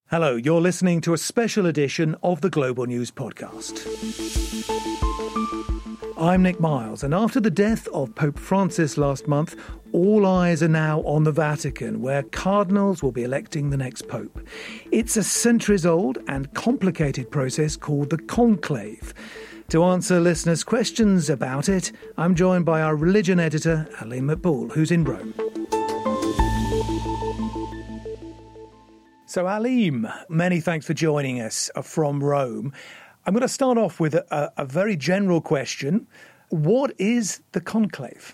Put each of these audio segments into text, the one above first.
Hello, you're listening to a special edition of the Global News Podcast. I'm Nick Miles, and after the death of Pope Francis last month, all eyes are now on the Vatican, where cardinals will be electing the next pope. It's a centuries-old and complicated process called the conclave. To answer listeners' questions about it, I'm joined by our religion editor, Aleem Maqbool, who's in Rome. So, Aleem, many thanks for joining us from Rome. I'm going to start off with a very general question. What is the conclave?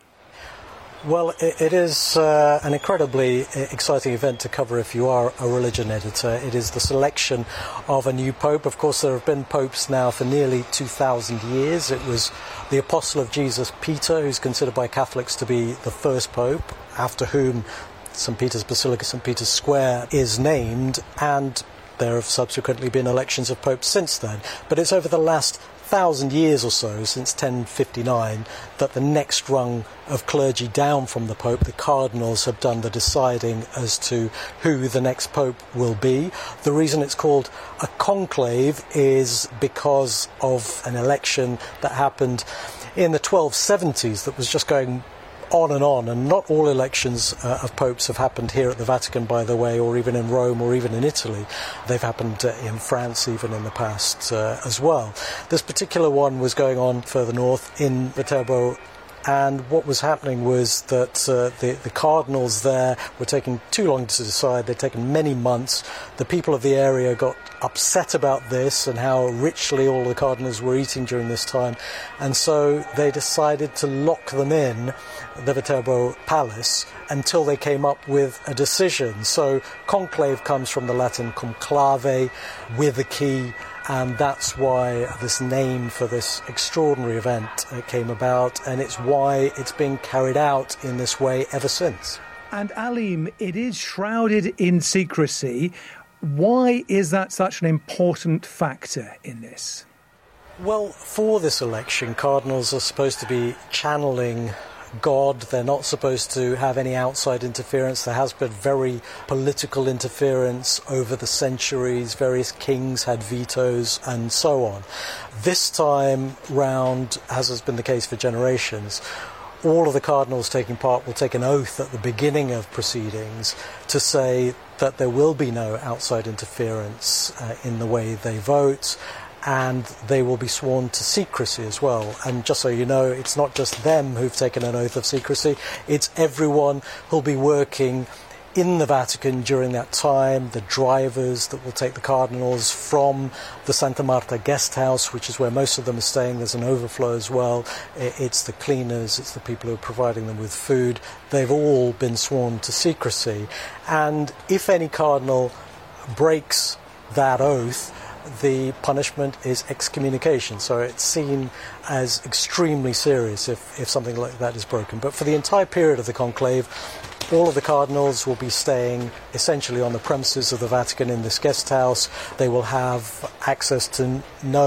Well, it is an incredibly exciting event to cover if you are a religion editor. It is the selection of a new pope. Of course, there have been popes now for nearly 2,000 years. It was the apostle of Jesus, Peter, who's considered by Catholics to be the first pope, after whom St. Peter's Basilica, St. Peter's Square is named, and there have subsequently been elections of popes since then. But it's over the last 1,000 years or so, since 1059, that the next rung of clergy down from the Pope, the cardinals, have done the deciding as to who the next Pope will be. The reason it's called a conclave is because of an election that happened in the 1270s that was just going on, and not all elections of popes have happened here at the Vatican, by the way, or even in Rome, or even in Italy. They've happened in France even in the past as well. This particular one was going on further north in Viterbo, and what was happening was that the cardinals there were taking too long to decide. They'd taken many months. The people of the area got upset about this and how richly all the cardinals were eating during this time, and so they decided to lock them in the Viterbo Palace until they came up with a decision. So conclave comes from the Latin conclave, with a key, and that's why this name for this extraordinary event came about, and it's why it's been carried out in this way ever since. And Aleem, it is shrouded in secrecy. Why is that such an important factor in this? Well, for this election, cardinals are supposed to be channeling God. They're not supposed to have any outside interference. There has been very political interference over the centuries. Various kings had vetoes and so on. This time round, as has been the case for generations, all of the cardinals taking part will take an oath at the beginning of proceedings to say that there will be no outside interference in the way they vote, and they will be sworn to secrecy as well. And just so you know, it's not just them who've taken an oath of secrecy, it's everyone who'll be working in the Vatican during that time, the drivers that will take the cardinals from the Santa Marta guest house, which is where most of them are staying. There's an overflow as well. It's the cleaners, it's the people who are providing them with food. They've all been sworn to secrecy. And if any cardinal breaks that oath, the punishment is excommunication. So it's seen as extremely serious if something like that is broken. But for the entire period of the conclave, all of the cardinals will be staying essentially on the premises of the Vatican in this guest house. They will have access to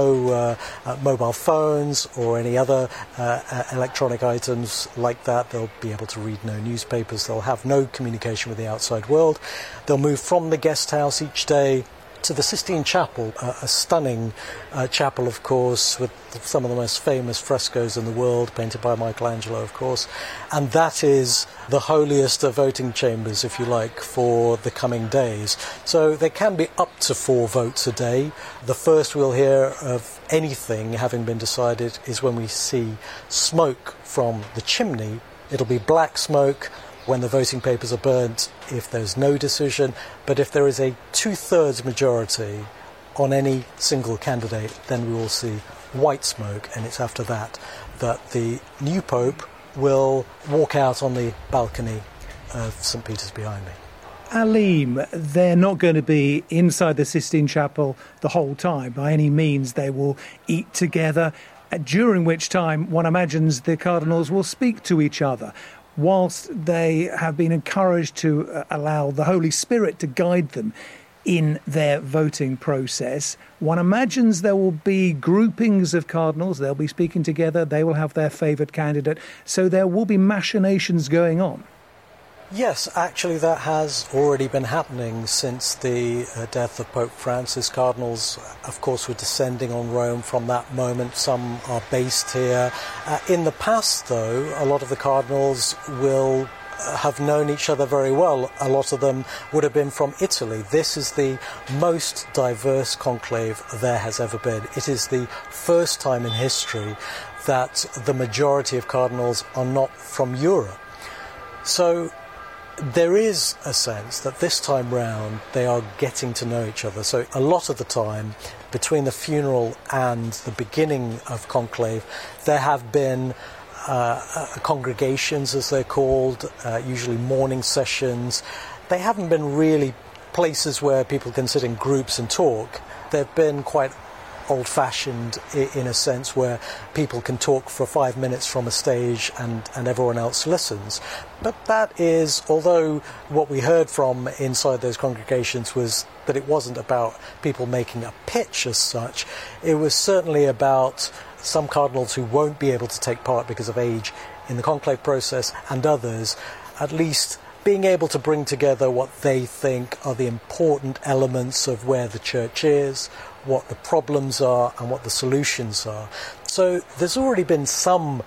no mobile phones or any other electronic items like that. They'll be able to read no newspapers. They'll have no communication with the outside world. They'll move from the guest house each day to the Sistine Chapel, a stunning chapel, of course, with some of the most famous frescoes in the world, painted by Michelangelo, of course. And that is the holiest of voting chambers, if you like, for the coming days. So there can be up to 4 votes a day. The first we'll hear of anything having been decided is when we see smoke from the chimney. It'll be black smoke when the voting papers are burnt if there's no decision, but if there is a 2/3 majority on any single candidate, then we will see white smoke, and it's after that that the new Pope will walk out on the balcony of St. Peter's behind me. Aleem, they're not going to be inside the Sistine Chapel the whole time. By any means, they will eat together, during which time one imagines the cardinals will speak to each other. Whilst they have been encouraged to allow the Holy Spirit to guide them in their voting process, one imagines there will be groupings of cardinals. They'll be speaking together. They will have their favoured candidate. So there will be machinations going on. Yes, actually that has already been happening since the death of Pope Francis. Cardinals, of course, were descending on Rome from that moment. Some are based here. In the past, though, a lot of the cardinals will have known each other very well. A lot of them would have been from Italy. This is the most diverse conclave there has ever been. It is the first time in history that the majority of cardinals are not from Europe. So there is a sense that this time round they are getting to know each other. So a lot of the time, between the funeral and the beginning of conclave, there have been congregations, as they're called, usually morning sessions. They haven't been really places where people can sit in groups and talk. They've been quite old-fashioned in a sense, where people can talk for 5 minutes from a stage and everyone else listens. But that is, although what we heard from inside those congregations was that it wasn't about people making a pitch as such, it was certainly about some cardinals who won't be able to take part because of age in the conclave process, and others at least being able to bring together what they think are the important elements of where the church is, what the problems are and what the solutions are. So there's already been some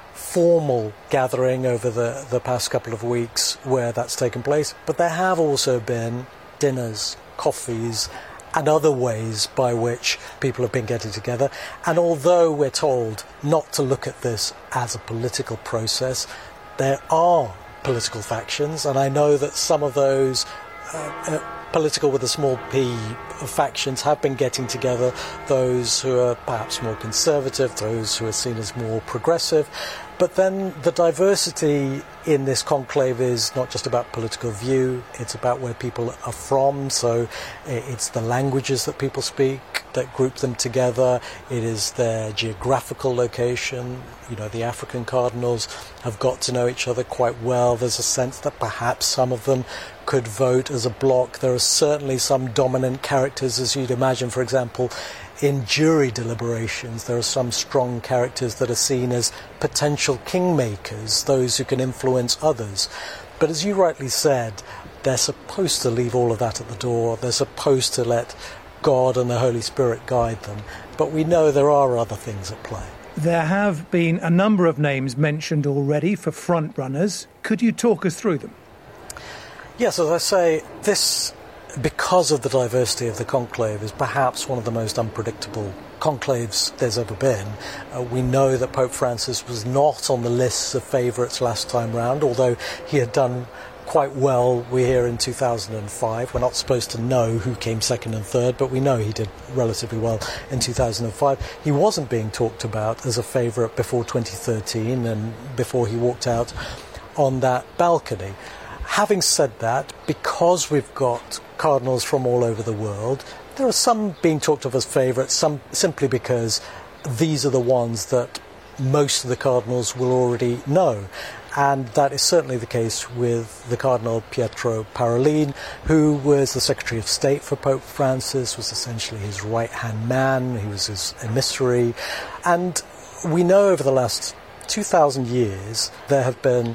formal gathering over the past couple of weeks where that's taken place, but there have also been dinners, coffees and other ways by which people have been getting together. And although we're told not to look at this as a political process, there are political factions, and I know that some of those political with a small p factions have been getting together, those who are perhaps more conservative, those who are seen as more progressive. But then the diversity in this conclave is not just about political view, it's about where people are from, so it's the languages that people speak that group them together, it is their geographical location. You know, the African cardinals have got to know each other quite well. There's a sense that perhaps some of them could vote as a bloc. There are certainly some dominant characters, as you'd imagine, for example, in jury deliberations. There are some strong characters that are seen as potential kingmakers, those who can influence others. But as you rightly said, they're supposed to leave all of that at the door. They're supposed to let God and the Holy Spirit guide them. But we know there are other things at play. There have been a number of names mentioned already for front runners. Could you talk us through them? Yes, as I say, this, because of the diversity of the conclave, is perhaps one of the most unpredictable conclaves there's ever been. We know that Pope Francis was not on the lists of favourites last time round, although he had done quite well. We're here in 2005. We're not supposed to know who came second and third, but we know he did relatively well in 2005. He wasn't being talked about as a favourite before 2013 and before he walked out on that balcony. Having said that, because we've got cardinals from all over the world, there are some being talked of as favourites, some simply because these are the ones that most of the cardinals will already know. And that is certainly the case with the Cardinal Pietro Parolin, who was the Secretary of State for Pope Francis, was essentially his right-hand man, he was his emissary. And we know over the last 2,000 years there have been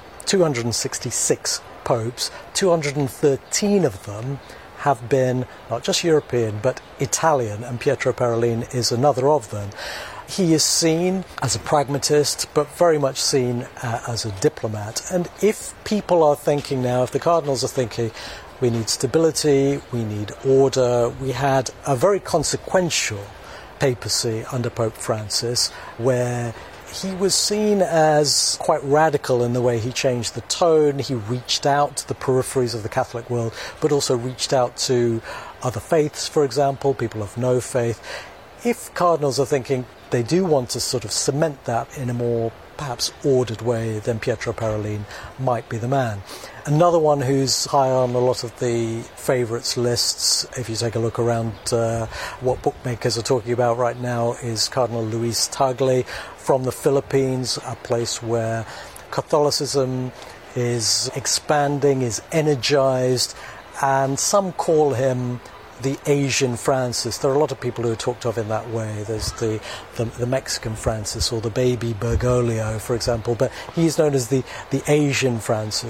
266 popes, 213 of them have been not just European but Italian, and Pietro Parolin is another of them. He is seen as a pragmatist, but very much seen as a diplomat. And if people are thinking now, if the cardinals are thinking, we need stability, we need order, we had a very consequential papacy under Pope Francis, where he was seen as quite radical in the way he changed the tone. He reached out to the peripheries of the Catholic world, but also reached out to other faiths, for example, people of no faith. If cardinals are thinking they do want to sort of cement that in a more perhaps ordered way, then Pietro Parolin might be the man. Another one who's high on a lot of the favourites lists, if you take a look around what bookmakers are talking about right now, is Cardinal Luis Tagle from the Philippines, a place where Catholicism is expanding, is energised, and some call him the Asian Francis. There are a lot of people who are talked of in that way. There's the Mexican Francis or the baby Bergoglio, for example, but he's known as the Asian Francis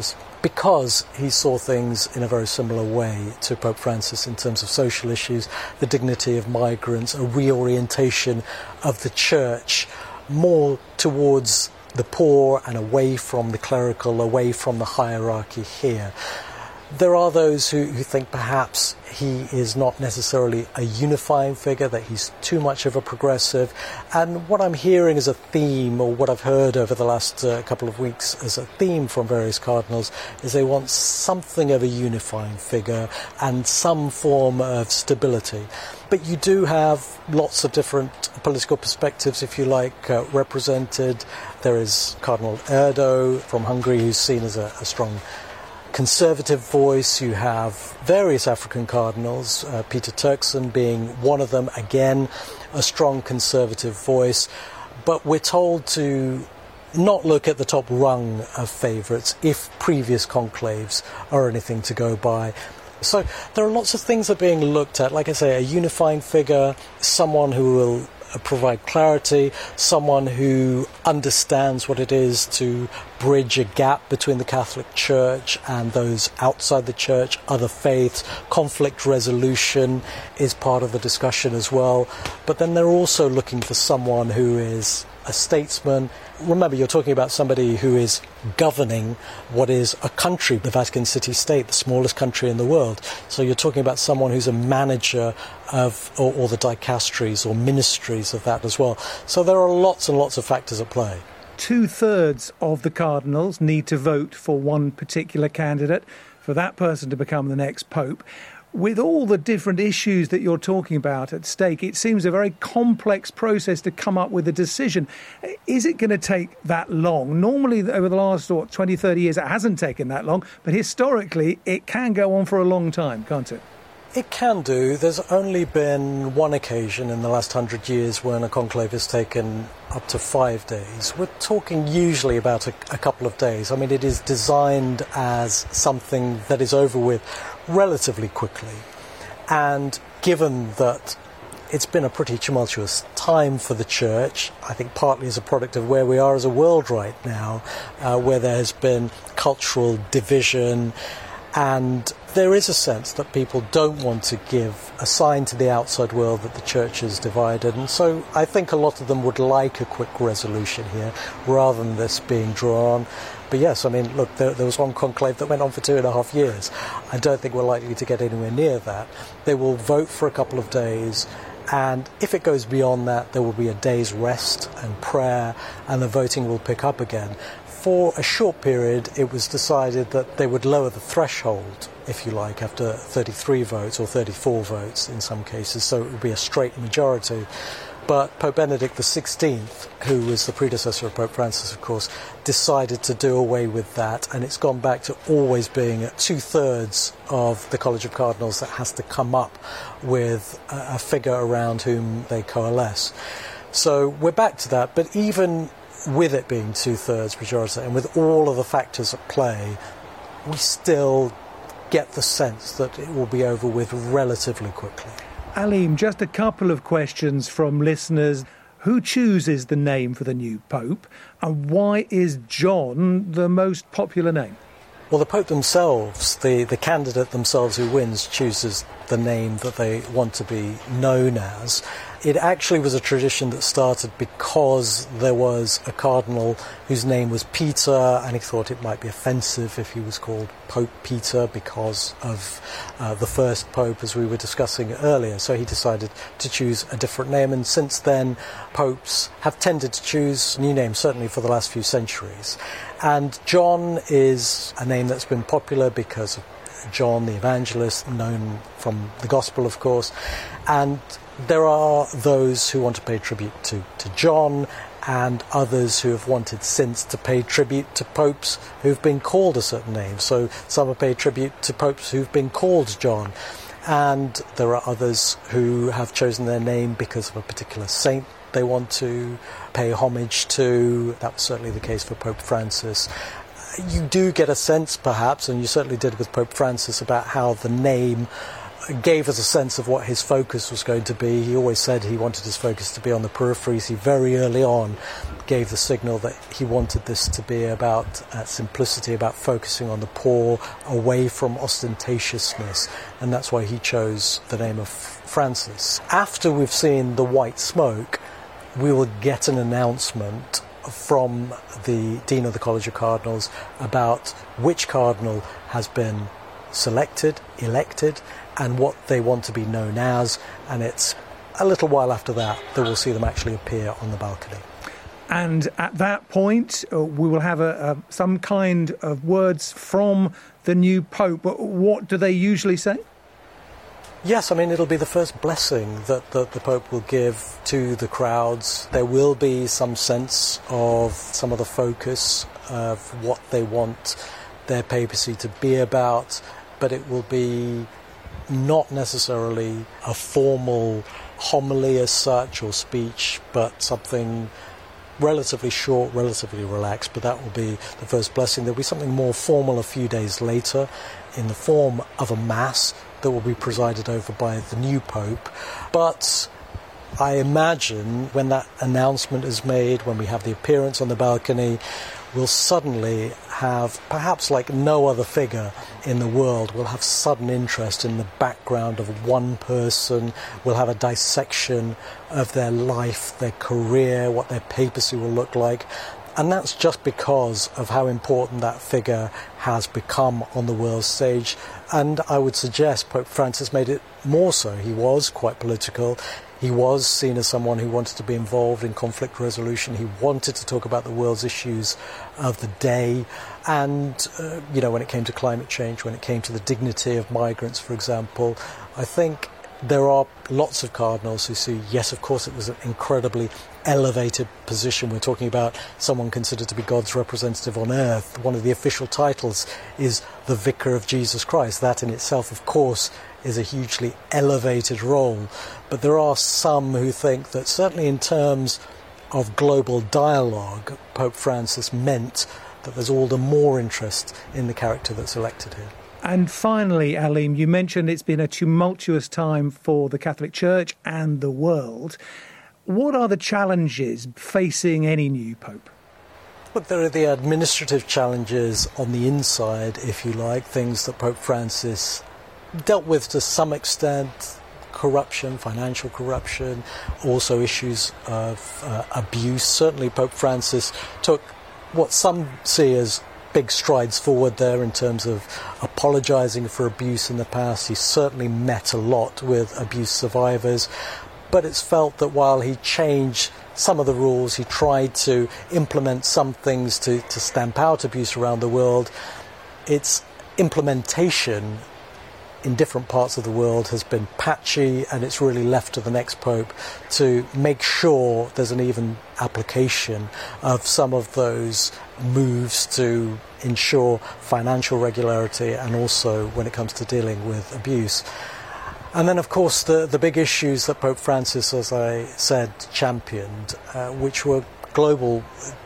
because he saw things in a very similar way to Pope Francis in terms of social issues, the dignity of migrants, a reorientation of the church more towards the poor and away from the clerical, away from the hierarchy here. There are those who think perhaps he is not necessarily a unifying figure, that he's too much of a progressive. And what I'm hearing as a theme, or what I've heard over the last couple of weeks as a theme from various cardinals, is they want something of a unifying figure and some form of stability. But you do have lots of different political perspectives, if you like, represented. There is Cardinal Erdo from Hungary, who's seen as a strong conservative voice. You have various African cardinals, Peter Turkson being one of them, again a strong conservative voice, but we're told to not look at the top rung of favourites if previous conclaves are anything to go by. So there are lots of things that are being looked at, like I say, a unifying figure, someone who will provide clarity, someone who understands what it is to bridge a gap between the Catholic Church and those outside the Church, other faiths. Conflict resolution is part of the discussion as well. But then they're also looking for someone who is a statesman. Remember, you're talking about somebody who is governing what is a country, the Vatican City State, the smallest country in the world. So you're talking about someone who's a manager of or the dicasteries or ministries of that as well. So there are lots and lots of factors at play. 2/3 of the cardinals need to vote for one particular candidate, for that person to become the next pope. With all the different issues that you're talking about at stake, it seems a very complex process to come up with a decision. Is it going to take that long? Normally, over the last 20, 30 years, it hasn't taken that long, but historically, it can go on for a long time, can't it? It can do. There's only been one occasion in the last 100 years when a conclave has taken up to 5 days. We're talking usually about a couple of days. I mean, it is designed as something that is over with relatively quickly. And given that it's been a pretty tumultuous time for the Church, I think partly as a product of where we are as a world right now, where there has been cultural division, and there is a sense that people don't want to give a sign to the outside world that the Church is divided. And so I think a lot of them would like a quick resolution here, rather than this being drawn. But yes, I mean, look, there was one conclave that went on for 2.5 years. I don't think we're likely to get anywhere near that. They will vote for a couple of days, and if it goes beyond that, there will be a day's rest and prayer, and the voting will pick up again. For a short period, it was decided that they would lower the threshold, if you like, after 33 votes or 34 votes in some cases, so it would be a straight majority. But Pope Benedict XVI, who was the predecessor of Pope Francis, of course, decided to do away with that, and it's gone back to always being 2/3 of the College of Cardinals that has to come up with a figure around whom they coalesce. So we're back to that, but even with it being 2/3 majority and with all of the factors at play, we still get the sense that it will be over with relatively quickly. Aleem, just a couple of questions from listeners. Who chooses the name for the new pope, and why is John the most popular name? Well, the Pope themselves, the candidate themselves who wins, chooses the name that they want to be known as. It actually was a tradition that started because there was a cardinal whose name was Peter, and he thought it might be offensive if he was called Pope Peter because of the first pope, as we were discussing earlier. So he decided to choose a different name, and since then popes have tended to choose new names, certainly for the last few centuries. And John is a name that's been popular because of John the Evangelist, known from the Gospel, of course. And there are those who want to pay tribute to John, and others who have wanted since to pay tribute to popes who've been called a certain name. So some have paid tribute to popes who've been called John. And there are others who have chosen their name because of a particular saint they want to pay homage to. That was certainly the case for Pope Francis. You do get a sense, perhaps, and you certainly did with Pope Francis, about how the name gave us a sense of what his focus was going to be. He always said he wanted his focus to be on the peripheries. He very early on gave the signal that he wanted this to be about simplicity, about focusing on the poor, away from ostentatiousness, and that's why he chose the name of Francis. After we've seen the white smoke, we will get an announcement from the Dean of the College of Cardinals about which cardinal has been selected, elected, and what they want to be known as, and it's a little while after that we'll see them actually appear on the balcony. And at that point, we will have some kind of words from the new Pope. What do they usually say? Yes, I mean, it'll be the first blessing that the Pope will give to the crowds. There will be some sense of some of the focus of what they want their papacy to be about, but it will be not necessarily a formal homily as such or speech, but something relatively short, relatively relaxed, but that will be the first blessing. There'll be something more formal a few days later in the form of a mass that will be presided over by the new Pope. But I imagine when that announcement is made, when we have the appearance on the balcony, we'll suddenly have, perhaps like no other figure in the world, we'll have sudden interest in the background of one person. We'll have a dissection of their life, their career, what their papacy will look like. And that's just because of how important that figure has become on the world stage. And I would suggest Pope Francis made it more so. He was quite political. He was seen as someone who wanted to be involved in conflict resolution. He wanted to talk about the world's issues of the day. And, when it came to climate change, when it came to the dignity of migrants, for example, I think there are lots of cardinals who see, yes, of course, it was an incredibly elevated position. We're talking about someone considered to be God's representative on earth. One of the official titles is the Vicar of Jesus Christ. That in itself, of course, is a hugely elevated role. But there are some who think that certainly in terms of global dialogue, Pope Francis meant that there's all the more interest in the character that's elected here. And finally, Aleem, you mentioned it's been a tumultuous time for the Catholic Church and the world. What are the challenges facing any new Pope? Look, there are the administrative challenges on the inside, if you like, things that Pope Francis dealt with to some extent, corruption, financial corruption, also issues of abuse. Certainly Pope Francis took what some see as big strides forward there in terms of apologising for abuse in the past. He certainly met a lot with abuse survivors, but it's felt that while he changed some of the rules, he tried to implement some things to stamp out abuse around the world, its implementation in different parts of the world has been patchy, and it's really left to the next Pope to make sure there's an even application of some of those moves to ensure financial regularity and also when it comes to dealing with abuse. And then, of course, the big issues that Pope Francis, as I said, championed, which were global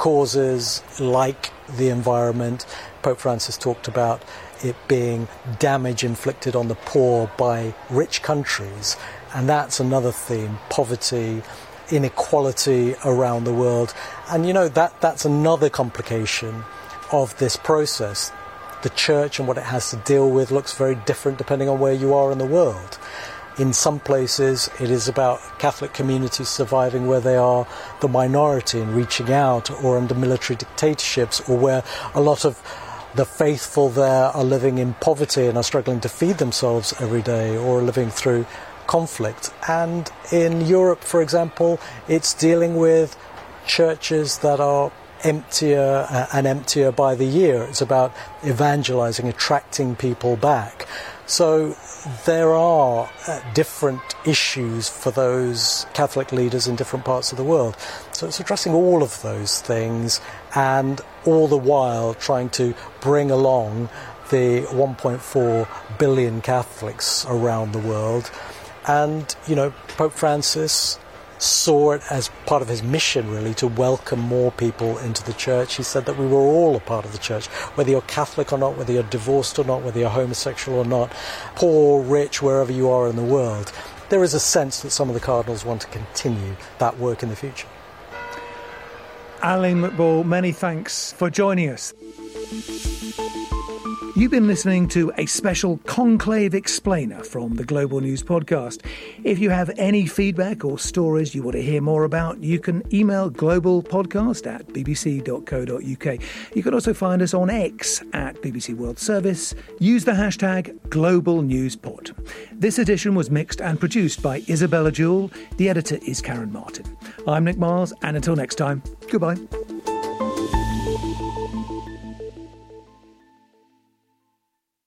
causes like the environment. Pope Francis talked about it being damage inflicted on the poor by rich countries, and that's another theme: poverty, inequality around the world. And that's another complication of this process. The Church and what it has to deal with looks very different depending on where you are in the world. In some places it is about Catholic communities surviving where they are the minority and reaching out, or under military dictatorships, or where a lot of the faithful there are living in poverty and are struggling to feed themselves every day, or living through conflict. And in Europe, for example, it's dealing with churches that are emptier and emptier by the year. It's about evangelizing, attracting people back. So there are different issues for those Catholic leaders in different parts of the world. So it's addressing all of those things, and all the while trying to bring along the 1.4 billion Catholics around the world. And, Pope Francis saw it as part of his mission, really, to welcome more people into the church. He said that we were all a part of the church, whether you're Catholic or not, whether you're divorced or not, whether you're homosexual or not, poor, rich, wherever you are in the world. There is a sense that some of the cardinals want to continue that work in the future. Alain McBall, many thanks for joining us. You've been listening to a special Conclave Explainer from the Global News Podcast. If you have any feedback or stories you want to hear more about, you can email globalpodcast@bbc.co.uk. You can also find us on X at BBC World Service. Use the hashtag GlobalNewsPod. This edition was mixed and produced by Isabella Jewell. The editor is Karen Martin. I'm Nick Miles, and until next time, goodbye.